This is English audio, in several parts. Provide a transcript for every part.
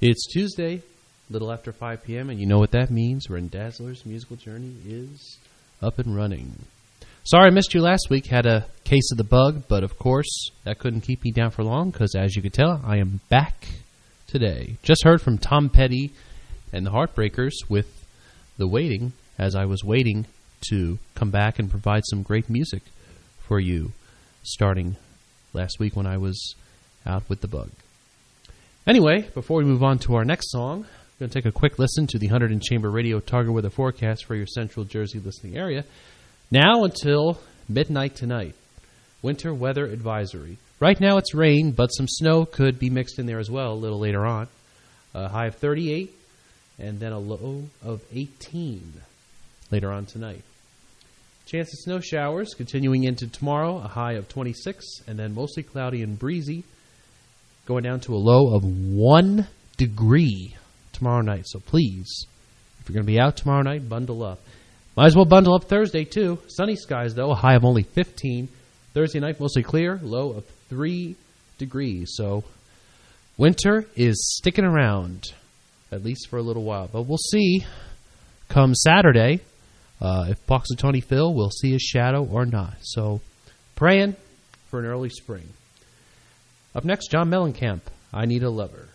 It's Tuesday, little after 5 p.m., and you know what that means. Ren Dazzler's musical journey is up and running. Sorry I missed you last week. Had a case of the bug, but of course, that couldn't keep me down for long because, as you could tell, I am back today. Just heard from Tom Petty and the Heartbreakers with The Waiting, as I was waiting to come back and provide some great music for you, starting last week when I was out with the bug. Anyway, before we move on to our next song, we're going to take a quick listen to the Hunterdon and Chamber Radio Target Weather Forecast for your Central Jersey listening area. Now until midnight tonight, winter weather advisory. Right now it's rain, but some snow could be mixed in there as well a little later on. A high of 38, and then a low of 18 later on tonight. Chance of snow showers continuing into tomorrow, a high of 26, and then mostly cloudy and breezy, going down to a low of 1 degree tomorrow night. So please, if you're going to be out tomorrow night, bundle up. Might as well bundle up Thursday, too. Sunny skies, though, a high of only 15. Thursday night, mostly clear, low of 3 degrees. So winter is sticking around, at least for a little while. But we'll see come Saturday if Punxsutawney Phil will see his shadow or not. So praying for an early spring. Up next, John Mellencamp, I Need a Lover.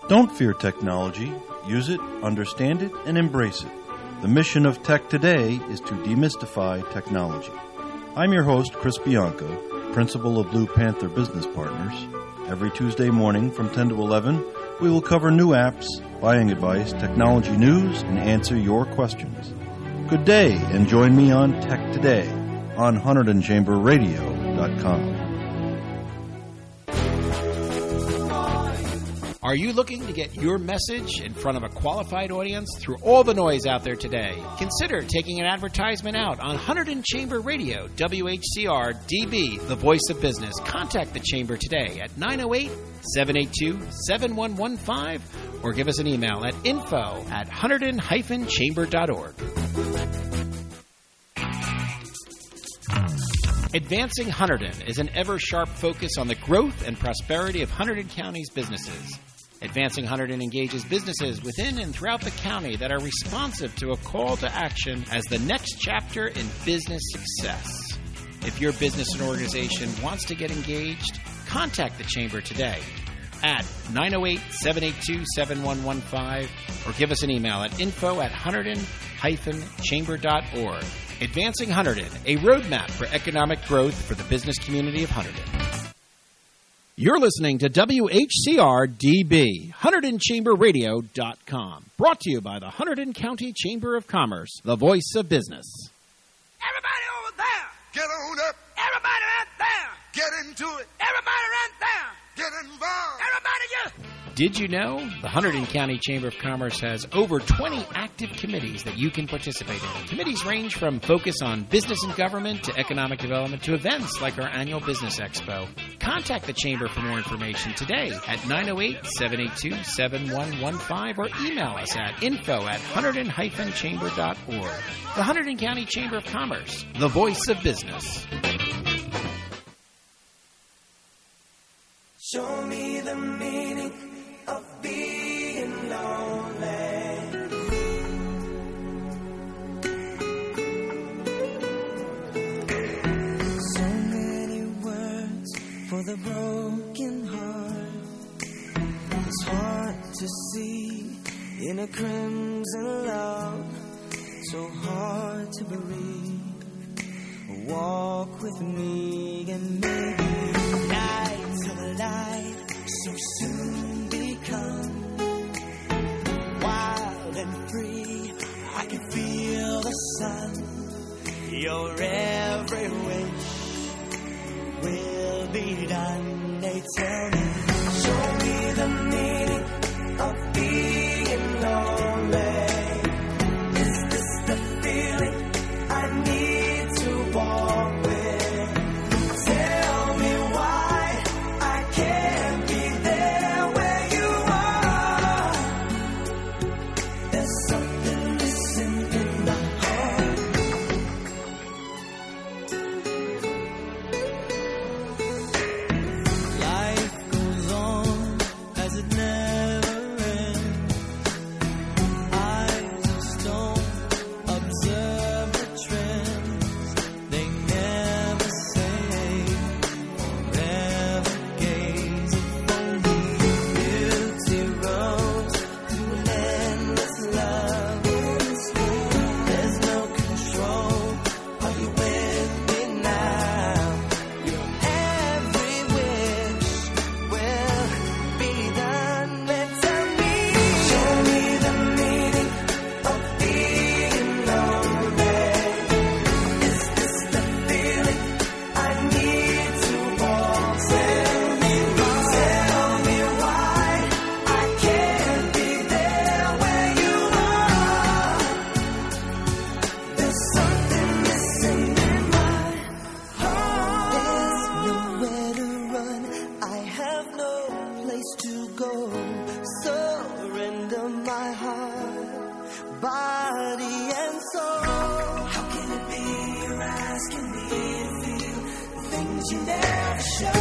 Don't fear technology. Use it, understand it, and embrace it. The mission of Tech Today is to demystify technology. I'm your host, Chris Bianco, principal of Blue Panther Business Partners. Every Tuesday morning from 10 to 11, we will cover new apps, buying advice, technology news, and answer your questions. Good day, and join me on Tech Today on HunterdonChamberRadio.com. Are you looking to get your message in front of a qualified audience through all the noise out there today? Consider taking an advertisement out on Hunterdon Chamber Radio, WHCR DB, the voice of business. Contact the Chamber today at 908-782-7115 or give us an email at info@hunterdon-chamber.org. Advancing Hunterdon is an ever-sharp focus on the growth and prosperity of Hunterdon County's businesses. Advancing Hunterdon engages businesses within and throughout the county that are responsive to a call to action as the next chapter in business success. If your business and organization wants to get engaged, contact the Chamber today at 908-782-7115 or give us an email at info@hunterdon-chamber.org. Advancing Hunterdon, a roadmap for economic growth for the business community of Hunterdon. You're listening to WHCR DB, HunterdonChamberRadio.com, brought to you by the Hunterdon County Chamber of Commerce, the voice of business. Everybody over there, get on up. Everybody right there, get into it. Everybody right there, get involved. Everybody just... Did you know the Hunterdon County Chamber of Commerce has over 20 active committees that you can participate in? Committees range from focus on business and government to economic development to events like our annual Business Expo. Contact the Chamber for more information today at 908-782-7115 or email us at info@hunterdon-chamber.org. The Hunterdon County Chamber of Commerce, the voice of business. Show me the meaning of being lonely. So many words for the broken heart. It's hard to see in a crimson love. So hard to breathe. Walk with me and maybe nights of light so soon become wild and free. I can feel the sun. Your every wish will be done. They tell me, show me the meaning of being lonely. Is this the feeling I need to walk with? Tell me why I can't be there where you are. There's something missing in the heart. Life goes on as it never ends. Eyes of stone observe the trends. They never say forever gazing for me. Beauty rose through an endless love. There's no control. Are you with me now? Your every wish will be done. Then tell me, show me the meaning of being lonely. Is this the feeling I need to walk? Tell me why I can't be there where you are. There's something missing in my heart. There's nowhere to run. I have no place to go. Surrender my heart, body and soul. How can it be you're asking me to feel the things you never show?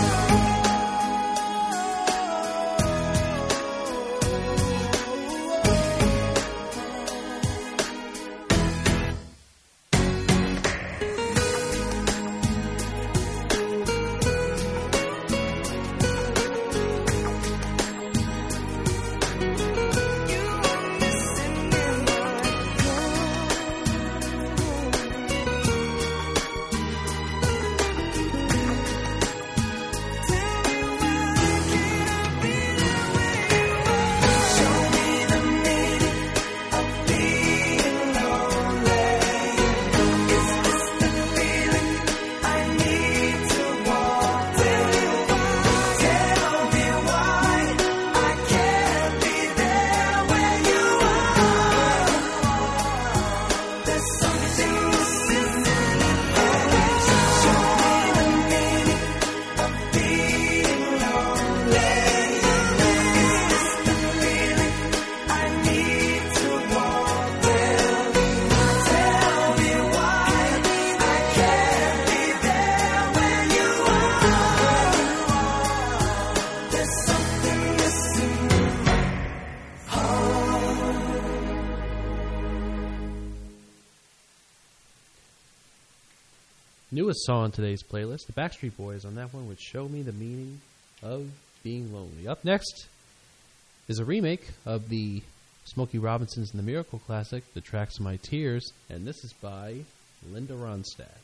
Newest song on today's playlist, the Backstreet Boys on that one, would Show Me the Meaning of Being Lonely. Up next is a remake of the Smokey Robinson's and the Miracle classic, The Tracks of My Tears, and this is by Linda Ronstadt.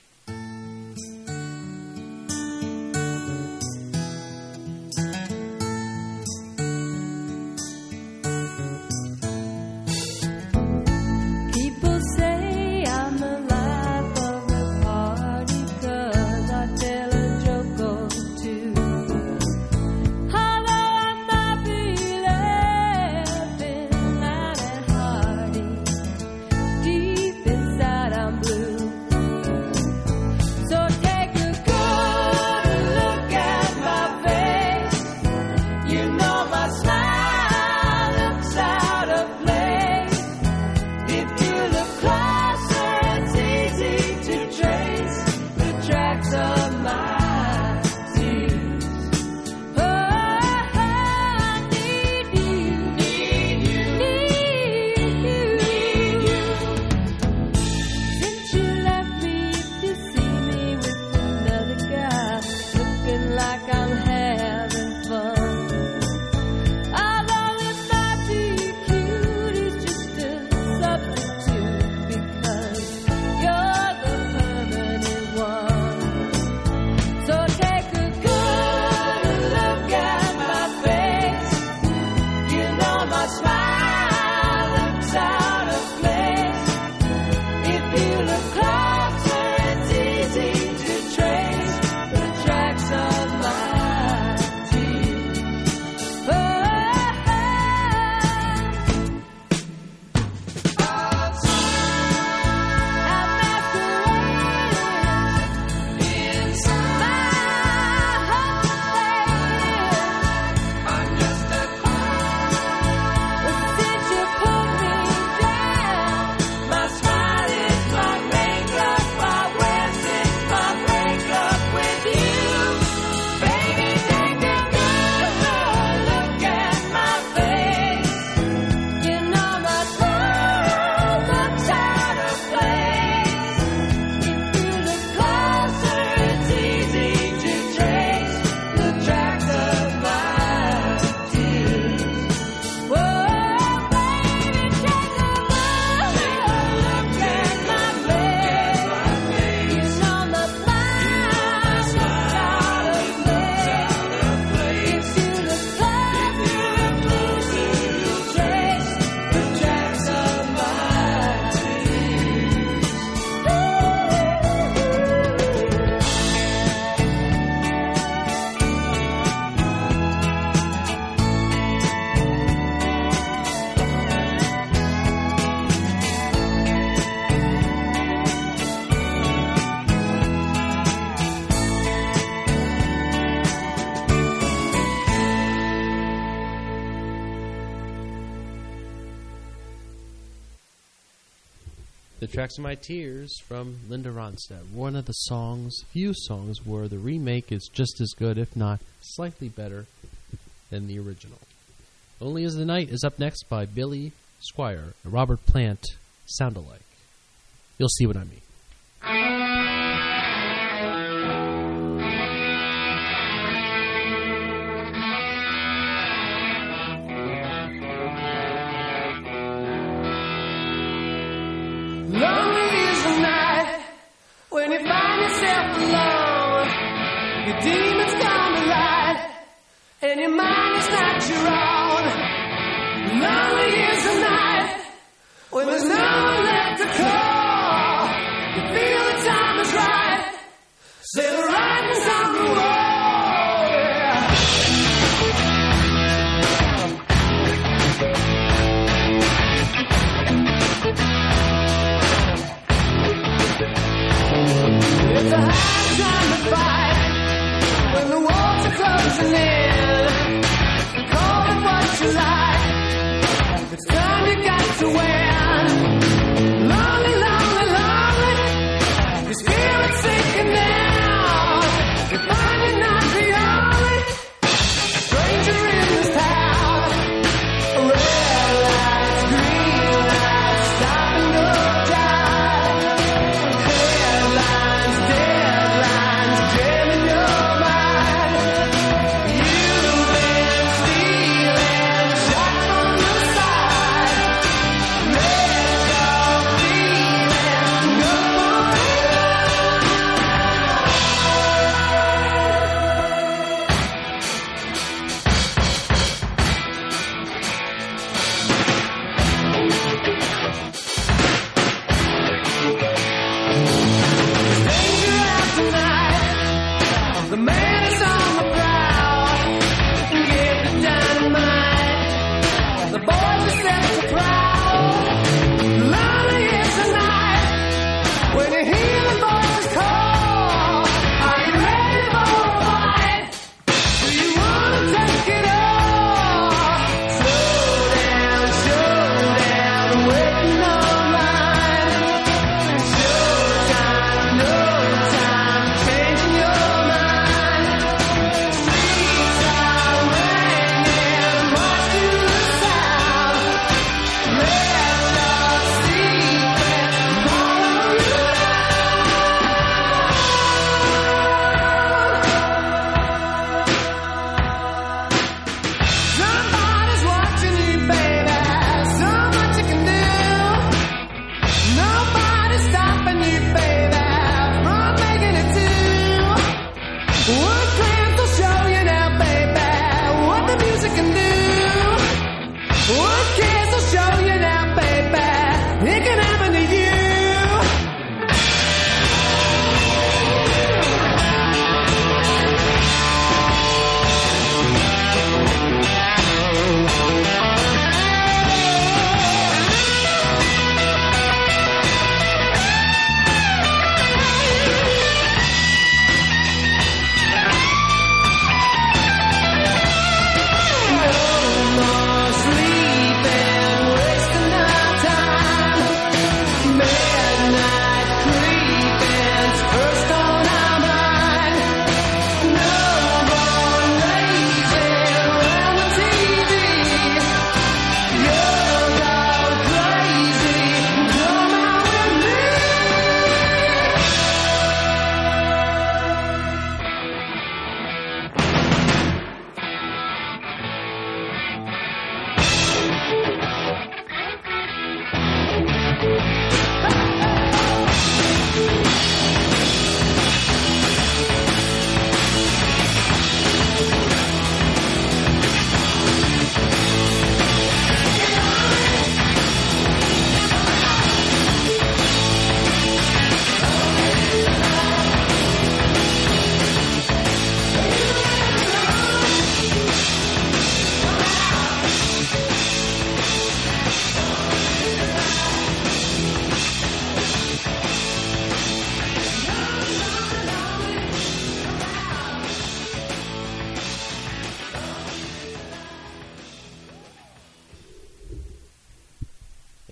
The Tracks of My Tears from Linda Ronstadt. One of the few songs where the remake is just as good, if not slightly better, than the original. Only as the Night is up next by Billy Squier, a Robert Plant sound-alike. You'll see what I mean. Lonely is the night when you find yourself alone. Your demons come to light, and your mind is not your own. Lonely is the night when there's no one left to call. You feel the time is right, say the writing's on the wall. Yeah. It's a hard time to fight when the walls are closing in. Call it what you like, it's time you got to win.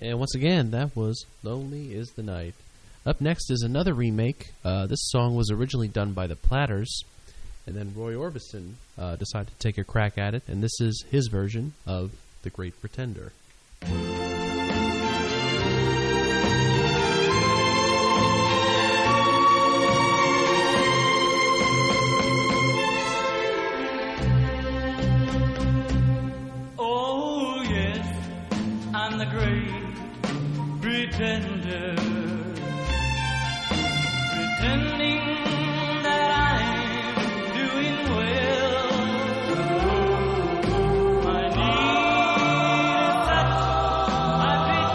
And once again, that was Lonely is the Night. Up next is another remake. This song was originally done by the Platters, and then Roy Orbison decided to take a crack at it, and this is his version of The Great Pretender. Oh, yes, I'm the great pretender, pretending that I'm doing well. My need is such, I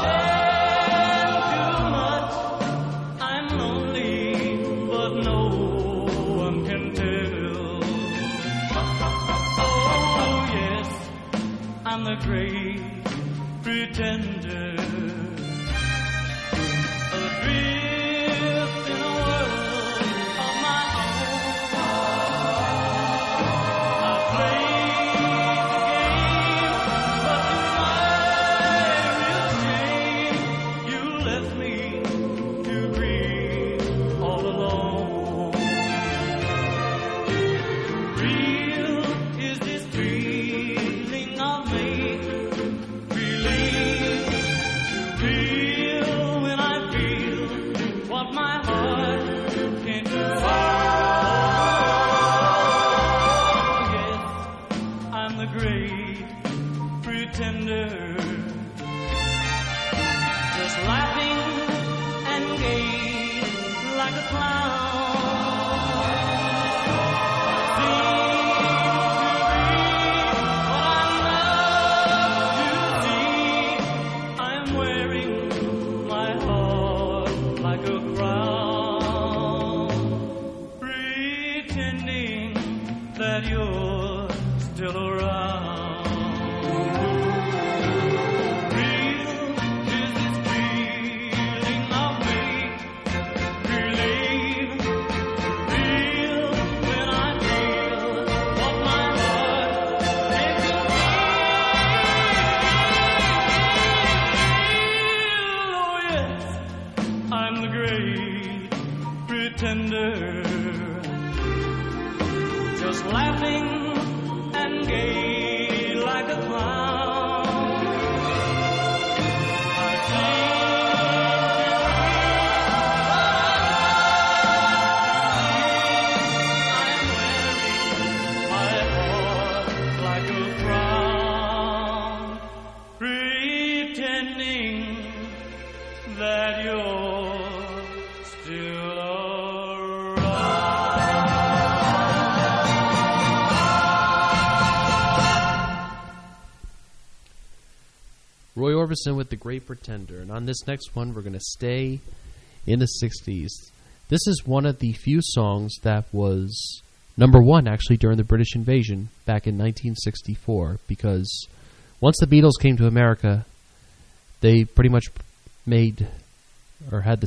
pretend too much. I'm lonely, but no one can tell. Oh, yes, I'm the great pretender. Adrift in a world of my own. I played the game, but to my real shame, you left me to grieve all alone. Real is this feeling of make-believe. Real when I feel what my heart can't do. Oh, yes, I'm the great pretender, just laughing and gay like a clown. I'm wearing my heart like a crown, pretending that you're still around. Real is this feeling of make-believe. Real when I feel what my heart can't conceal. Oh, yes, I'm the great pretender, just laughing and gay like a clown. I seem I'm wearing my heart like a crown, pretending that you're still Roy Orbison with The Great Pretender. And on this next one, we're going to stay in the 60s. This is one of the few songs that was number one, actually, during the British invasion back in 1964, because once the Beatles came to America, they pretty much made, or had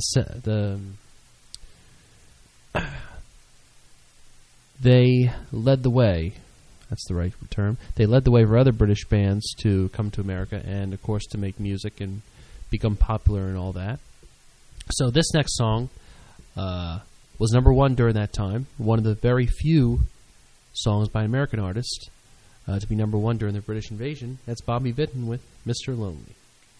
they led the way. That's the right term. They led the way for other British bands to come to America and, of course, to make music and become popular and all that. So this next song was number one during that time. One of the very few songs by an American artist to be number one during the British invasion. That's Bobby Vinton with Mr. Lonely.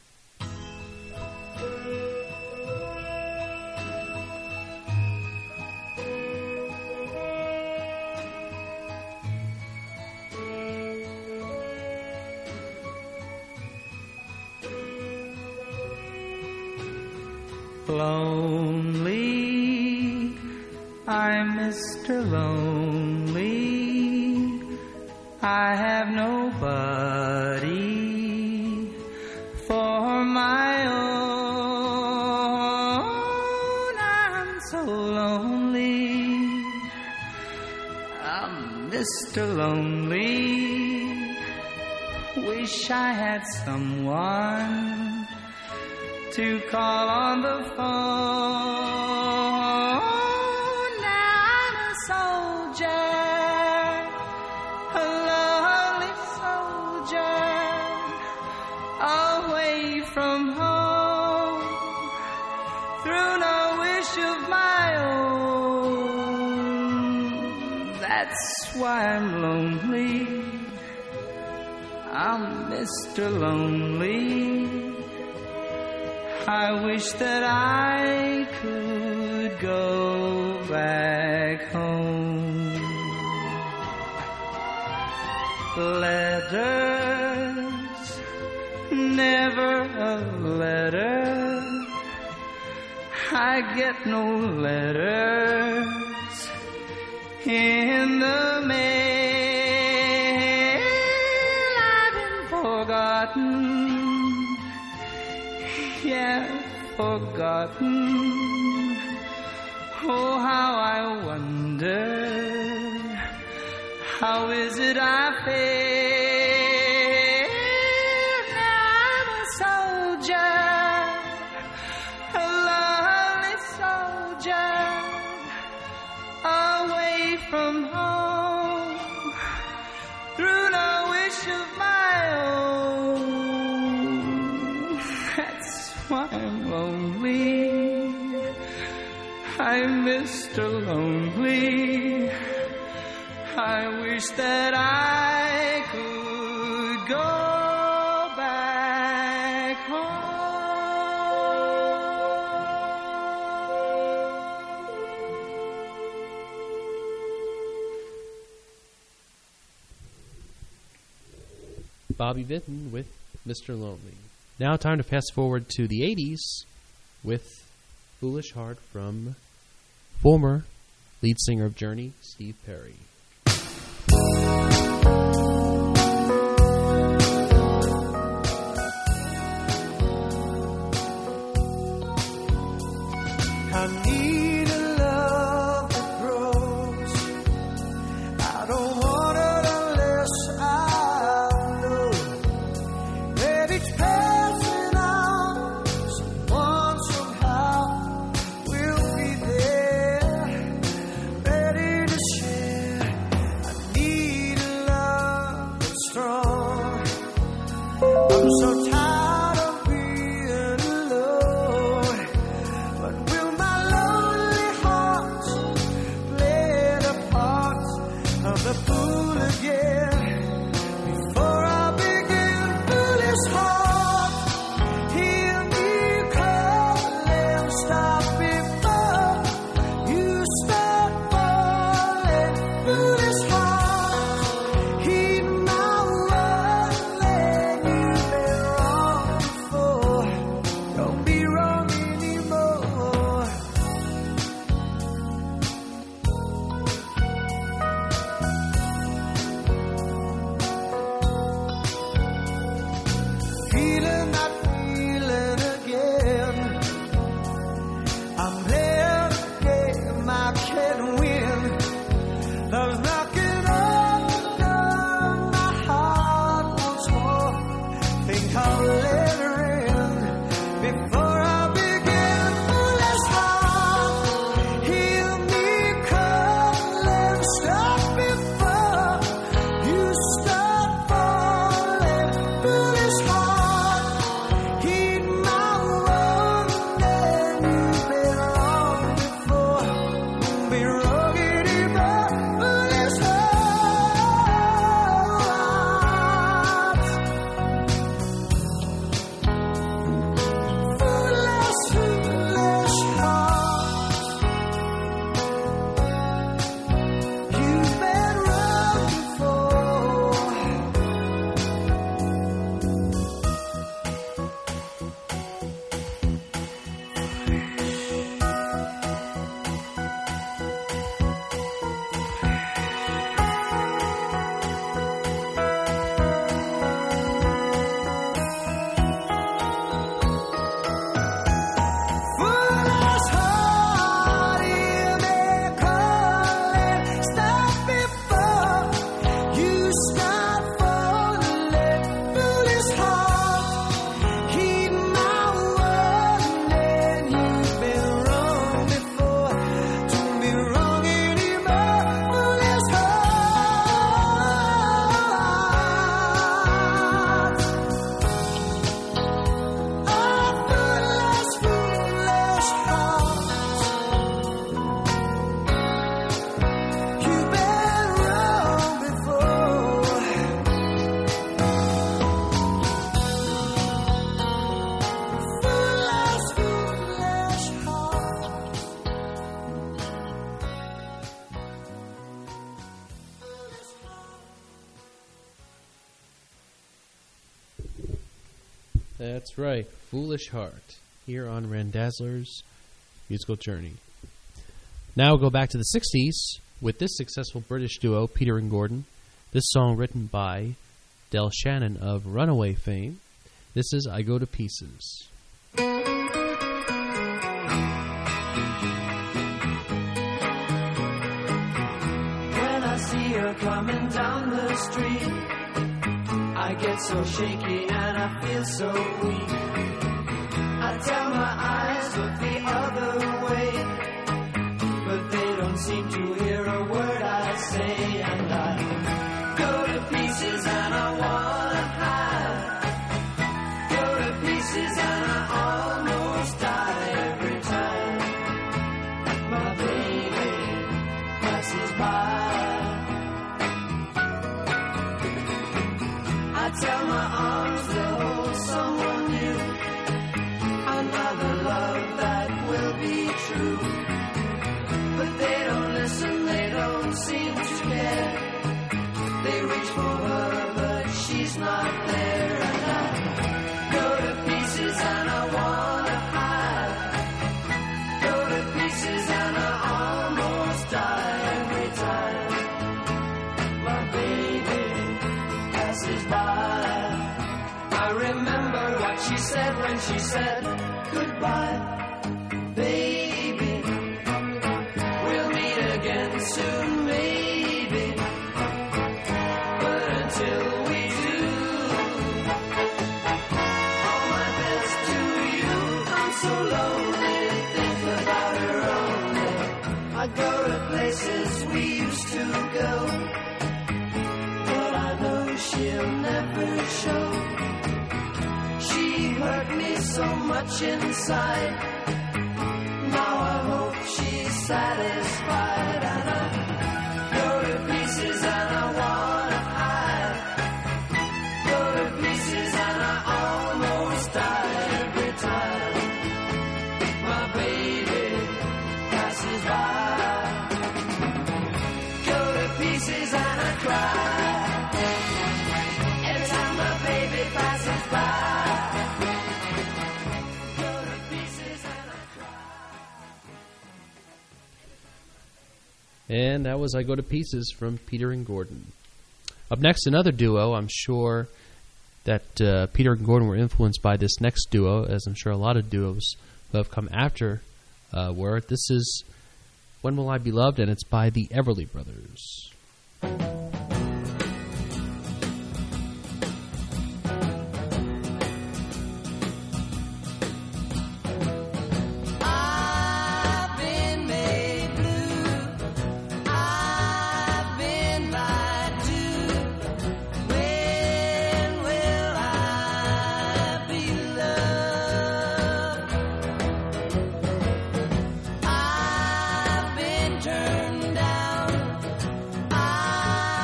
Lonely, I'm Mr. Lonely. I have nobody for my own. I'm so lonely. I'm Mr. Lonely. Wish I had someone to call on the phone. Now I'm a soldier, a lonely soldier, away from home. why I'm lonely. I'm Mr. Lonely. I wish that I could go back home. Letters, never a letter. I get no letters in the mail. I've been forgotten, yeah, forgotten. Oh, how I wonder, how is it I feel? Now I'm a soldier, a lonely soldier, away from home, through no wish of my own. That's why I'm lonely. I'm Mr. Lonely. I wish that I could go back home. Bobby Vinton with Mr. Lonely. Now time to fast forward to the 80s with Foolish Heart from former lead singer of Journey, Steve Perry. I need a love that grows. I don't want it unless I know that it's passing on. Someone somehow will be there, ready to share. I need a love that's strong. I'm so tired of being alone. But will my lonely heart play the part of the fool again? Before I begin, foolish heart, hear me calling. Stop before you start falling. Foolish heart, heed my warning. You've been That's right, Foolish Heart, here on Randazzler's Musical Journey. Now we'll go back to the 60s with this successful British duo, Peter and Gordon. This song written by Del Shannon of Runaway fame. This is I Go to Pieces. When I see her coming down the street, I get so shaky and I feel so weak. I tell my eyes look the other way, but they don't seem to hear a word I say. And I go to pieces and I wanna hide. Go to pieces and I almost die every time my baby passes by. I tell my arms they'll hold someone new, another love that will be true. But they don't listen, they don't seem to care. They reach for her, but she's not there. And I go to pieces and I wanna hide. Go to pieces and I almost die every time my baby passes by. I remember what she said when she said goodbye, baby. We'll meet again soon, maybe. But until we do, all my best to you. I'm so lonely to think about her only. I go to places we used to go, but I know she'll never show. She hurt me so much inside. Now I hope she's satisfied. And I go to pieces and I wanna hide. Go to pieces and I almost die every time my baby passes by. Go to pieces and I cry every time my baby passes by. Go to pieces and I cry. And that was I Go to Pieces from Peter and Gordon. Up next, another duo. I'm sure that Peter and Gordon were influenced by this next duo, as I'm sure a lot of duos who have come after were. This is When Will I Be Loved, and it's by the Everly Brothers. I've been made blue. I've been lied to. When will I be loved? I've been turned down.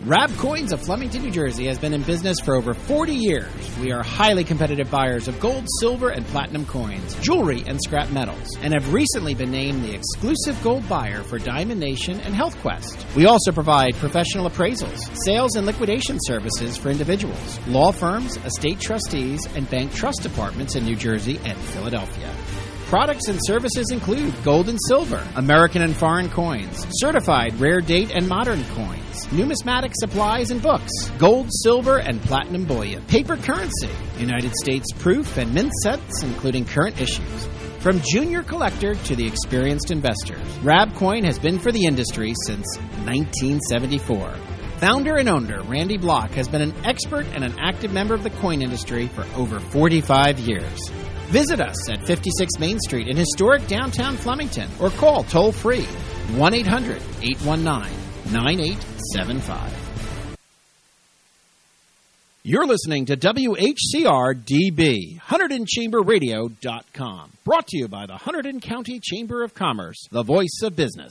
Rab Coins of Flemington, New Jersey has been in business for over 40 years. We are highly competitive buyers of gold, silver, and platinum coins, jewelry, and scrap metals, and have recently been named the exclusive gold buyer for Diamond Nation and Health Quest. We also provide professional appraisals, sales and liquidation services for individuals, law firms, estate trustees, and bank trust departments in New Jersey and Philadelphia. Products and services include gold and silver, American and foreign coins, certified rare date and modern coins, numismatic supplies and books, gold, silver, and platinum bullion, paper currency, United States proof and mint sets including current issues. From junior collector to the experienced investor, Rab Coin has been for the industry since 1974. Founder and owner Randy Block has been an expert and an active member of the coin industry for over 45 years. Visit us at 56 Main Street in historic downtown Flemington or call toll-free 1-800-819-9875. You're listening to WHCR-DB, HunterdonChamberRadio.com. Brought to you by the Hunterdon County Chamber of Commerce, the voice of business.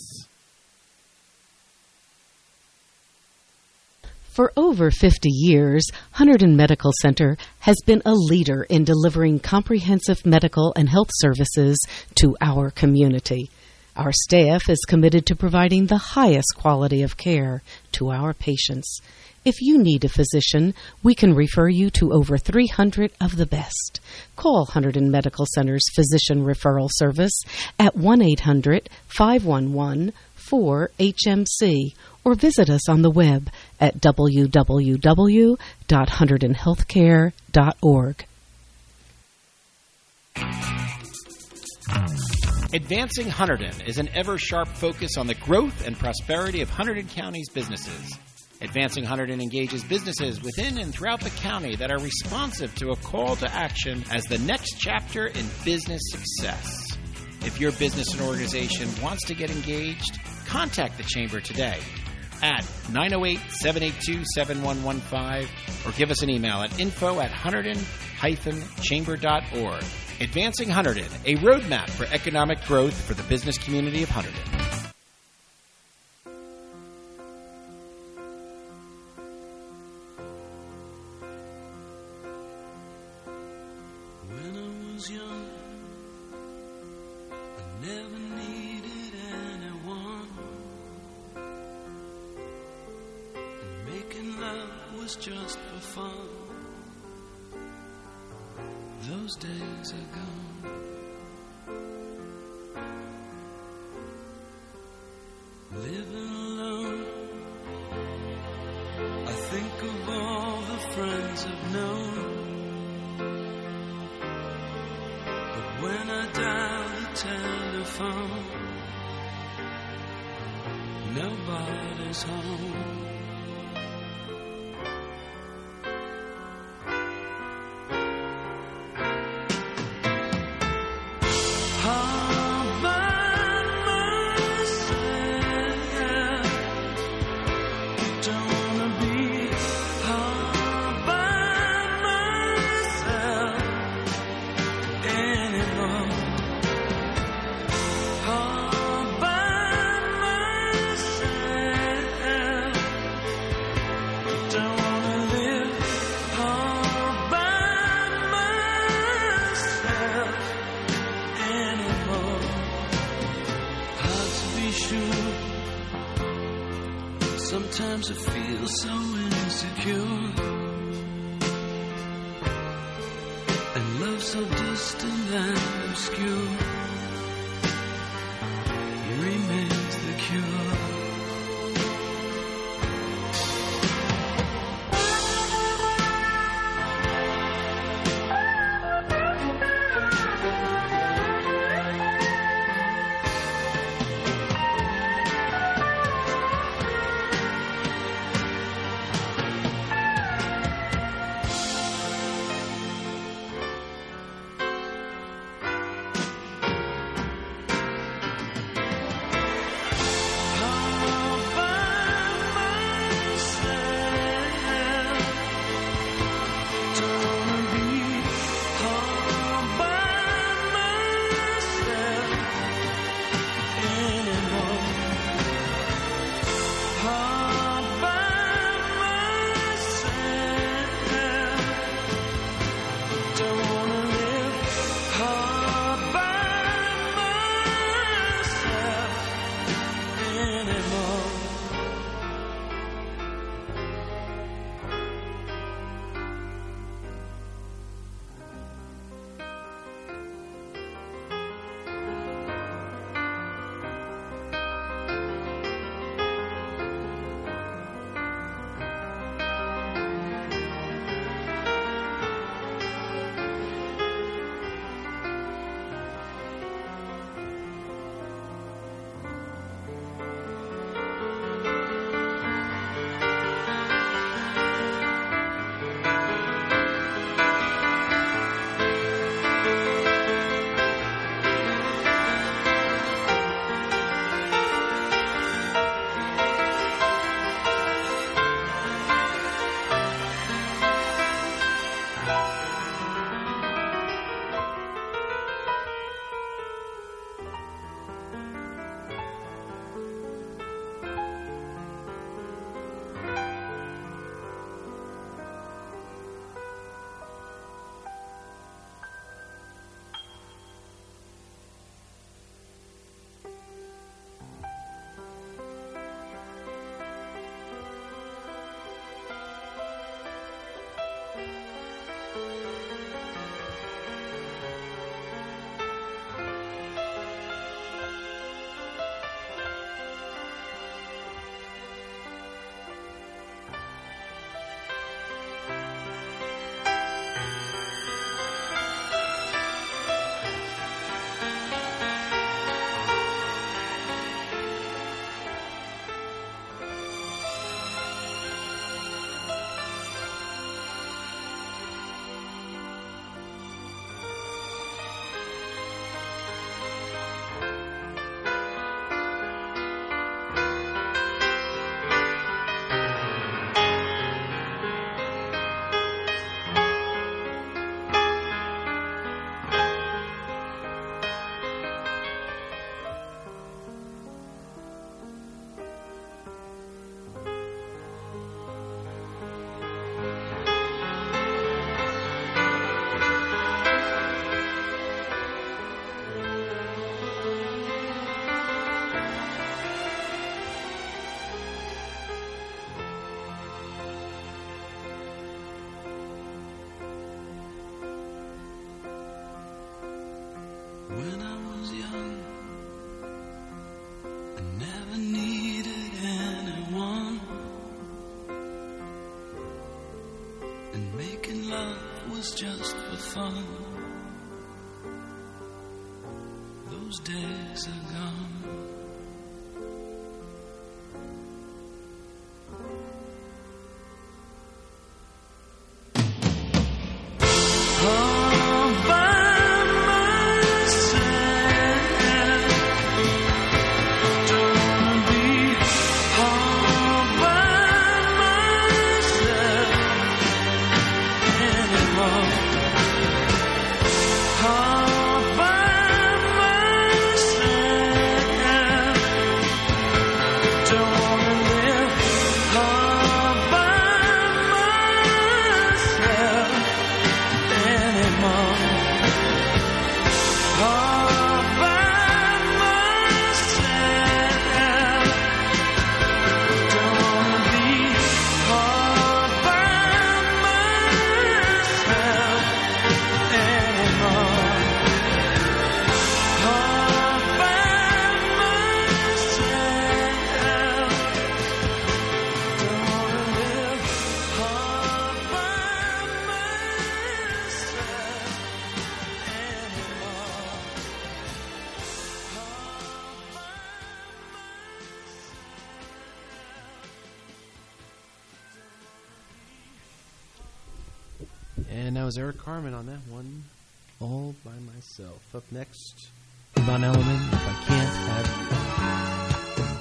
For over 50 years, Hunterdon Medical Center has been a leader in delivering comprehensive medical and health services to our community. Our staff is committed to providing the highest quality of care to our patients. If you need a physician, we can refer you to over 300 of the best. Call Hunterdon Medical Center's Physician Referral Service at 1-800-511-4HMC or visit us on the web at www.hunterdonhealthcare.org. Advancing Hunterdon is an ever-sharp focus on the growth and prosperity of Hunterdon County's businesses. Advancing Hunterdon engages businesses within and throughout the county that are responsive to a call to action as the next chapter in business success. If your business and organization wants to get engaged, contact the Chamber today at 908-782-7115 or give us an email at info@hunterdon-chamber.org. Advancing Hunterdon, a roadmap for economic growth for the business community of Hunterdon. When I was young, I never needed anyone. And making love was just for fun. Those days are gone. Living alone, I think of all the friends I've known. But when I dial the telephone, nobody's home. Sometimes I feel so insecure, and love so distant and obscure remains the cure. and making love was just for fun. Those days are gone. And that was Eric Carmen on that one, all by myself. Up next, Yvonne Elliman, If I Can't Have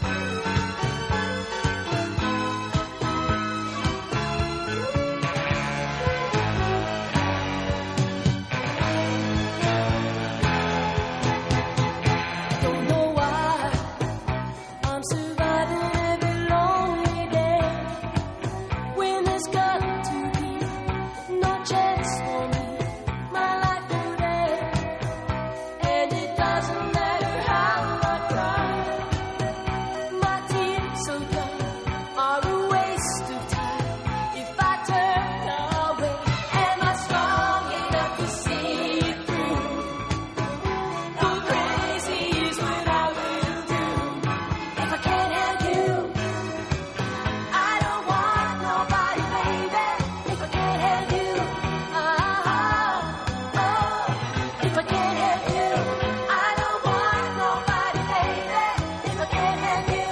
Don't know why I'm surviving every lonely day when there's got to be no chance for me, my life today. And it doesn't matter how I cry, my tears so dry are a waste of time. If I turn away, am I strong enough to see it through? Go crazy is what I will do. If I can't have you, I don't want nobody, baby. If I can't have you, if I can't have you, I don't want nobody, baby. If I can't have you,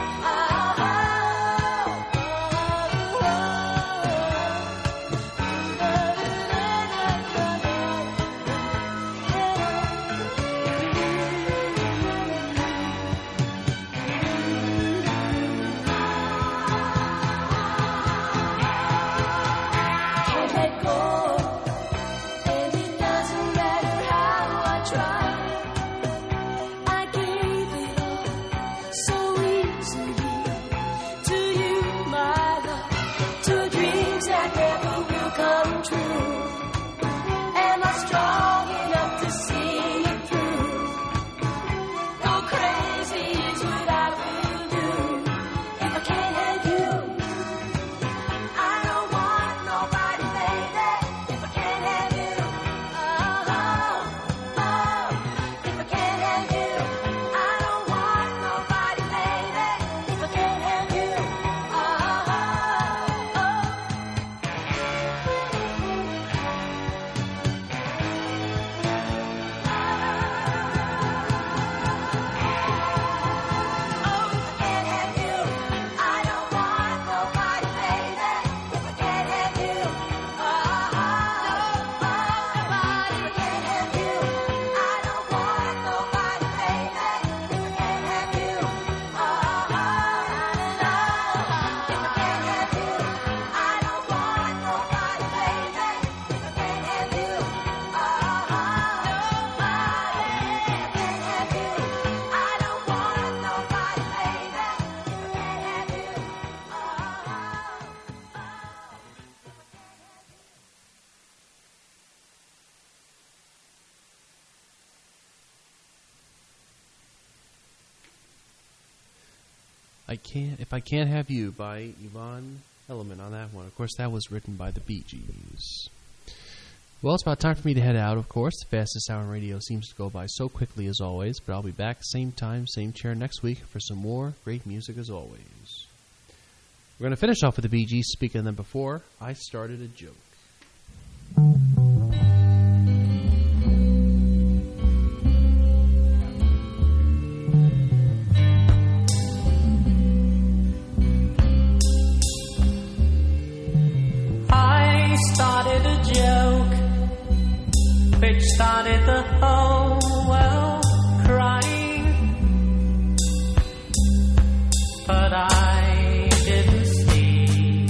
can't let go, and it doesn't matter how I try. I gave it all so easily to you, my love, to dreams that never will come true. Am I strong enough to see it through? Go crazy is what I will do. If I can't have you, I don't want nobody, baby. If I can't have you, if I can't have you, I don't want nobody, baby. If I can't have you, If I Can't Have You by Yvonne Elliman on that one. Of course, that was written by the Bee Gees. Well, it's about time for me to head out, of course. The fastest hour in radio seems to go by so quickly as always, but I'll be back same time, same chair next week for some more great music as always. We're going to finish off with the Bee Gees. Speaking of them before, I started a joke. I started a joke which started the whole world crying, but I didn't see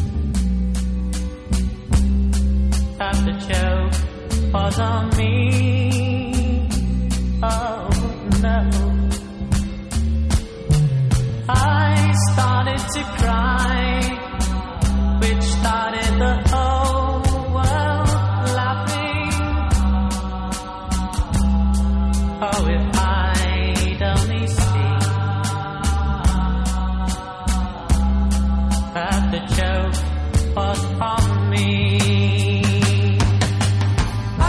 that the joke was on me. Oh no, I started to cry, which started the whole world laughing. Oh, if I'd only see that the joke was on me. I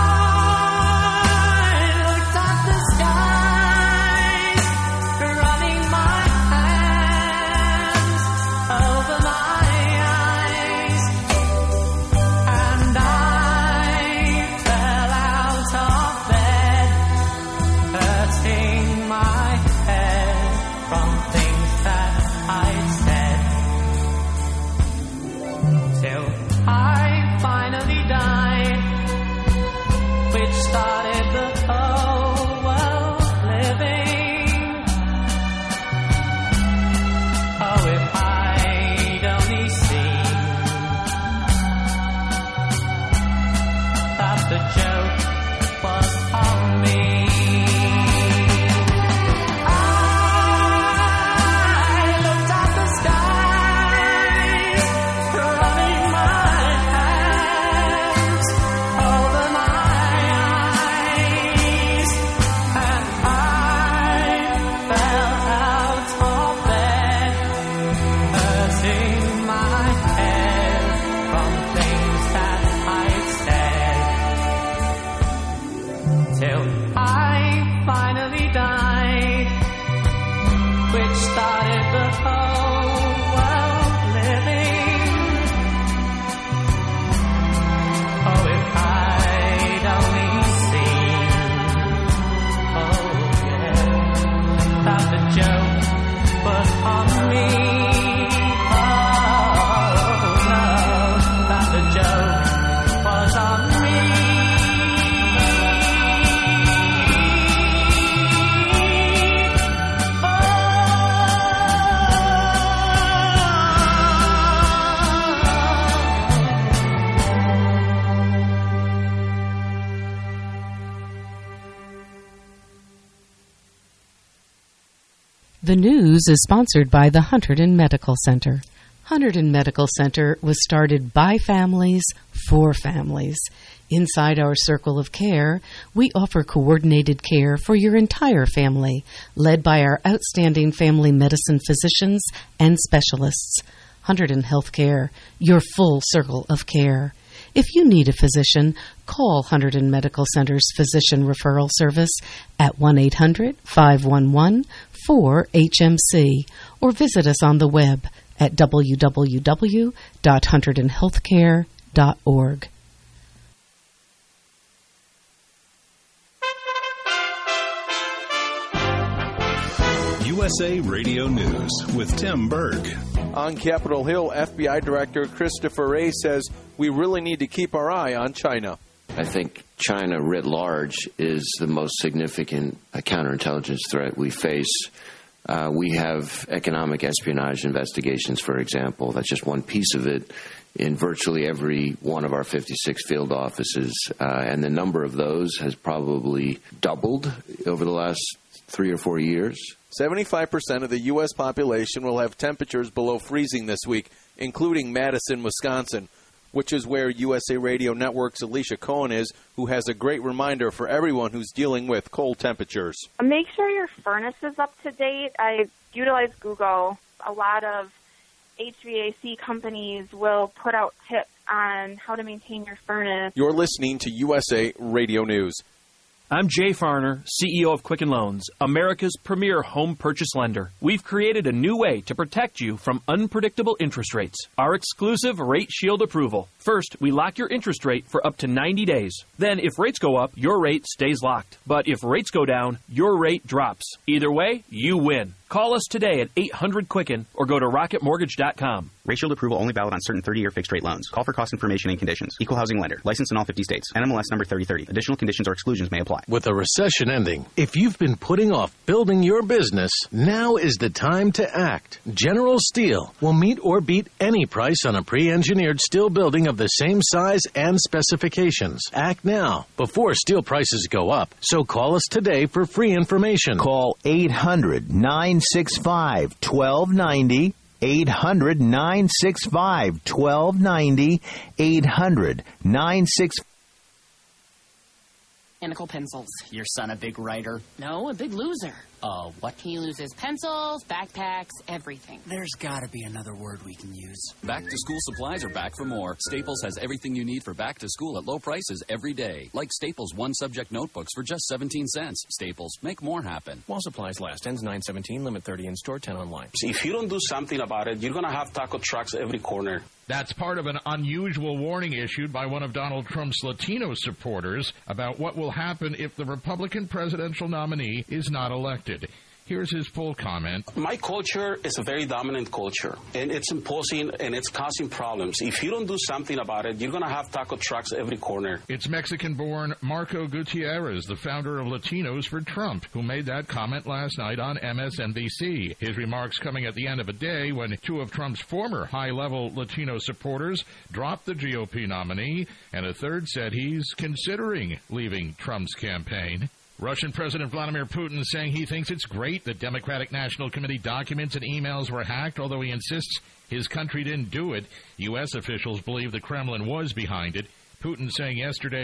looked at the skies, running my hands over my eyes, and I fell out of bed, hurting my head from things that I'd said, till I finally died, which started the whole world living. Oh, if I'd only seen that the joke was on me. I looked at the skies, running my hands over my eyes, and I fell out of bed, hurting my head from things that I'd said, till I finally died, which started the whole world living. Oh, if I'd only seen, oh yeah, that the joke was on me. Oh no, that the joke was on me. The news is sponsored by the Hunterdon Medical Center. Hunterdon Medical Center was started by families for families. Inside our circle of care, we offer coordinated care for your entire family, led by our outstanding family medicine physicians and specialists. Hunterdon Healthcare, your full circle of care. If you need a physician, call Hunterdon Medical Center's Physician Referral Service at 1-800-511-4HMC or visit us on the web at www.hunterdonhealthcare.org. USA Radio News with Tim Berg. On Capitol Hill, FBI Director Christopher Wray says we really need to keep our eye on China. I think China writ large is the most significant counterintelligence threat we face. We have economic espionage investigations, for example. That's just one piece of it in virtually every one of our 56 field offices. And the number of those has probably doubled over the last 3 or 4 years. 75% of the U.S. population will have temperatures below freezing this week, including Madison, Wisconsin, which is where USA Radio Network's Alicia Cohen is, who has a great reminder for everyone who's dealing with cold temperatures. Make sure your furnace is up to date. I utilize Google. A lot of HVAC companies will put out tips on how to maintain your furnace. You're listening to USA Radio News. I'm Jay Farner, CEO of Quicken Loans, America's premier home purchase lender. We've created a new way to protect you from unpredictable interest rates. Our exclusive Rate Shield approval. First, we lock your interest rate for up to 90 days. Then, if rates go up, your rate stays locked. But if rates go down, your rate drops. Either way, you win. Call us today at 800-QUICKEN or go to rocketmortgage.com. Rate Shield approval only valid on certain 30-year fixed-rate loans. Call for cost information and conditions. Equal housing lender. Licensed in all 50 states. NMLS number 3030. Additional conditions or exclusions may apply. With a recession ending, if you've been putting off building your business, now is the time to act. General Steel will meet or beat any price on a pre-engineered steel building of the same size and specifications. Act now, before steel prices go up. So call us today for free information. Call 800-965-1290. 800-965-1290. 800-965. Mechanical pencils. Your son a big writer? No, a big loser. What? He loses pencils, backpacks, everything. There's got to be another word we can use. Back to school supplies are back for more. Staples has everything you need for back to school at low prices every day. Like Staples one-subject notebooks for just 17 cents. Staples, make more happen. While supplies last. Ends 9/17. Limit 30 in store, 10 online. If you don't do something about it, you're going to have taco trucks every corner. That's part of an unusual warning issued by one of Donald Trump's Latino supporters about what will happen if the Republican presidential nominee is not elected. Here's his full comment. My culture is a very dominant culture, and it's imposing and it's causing problems. If you don't do something about it, you're going to have taco trucks every corner. It's Mexican-born Marco Gutierrez, the founder of Latinos for Trump, who made that comment last night on MSNBC. His remarks coming at the end of a day when two of Trump's former high-level Latino supporters dropped the GOP nominee, and a third said he's considering leaving Trump's campaign. Russian President Vladimir Putin saying he thinks it's great that Democratic National Committee documents and emails were hacked, although he insists his country didn't do it. U.S. officials believe the Kremlin was behind it. Putin saying yesterday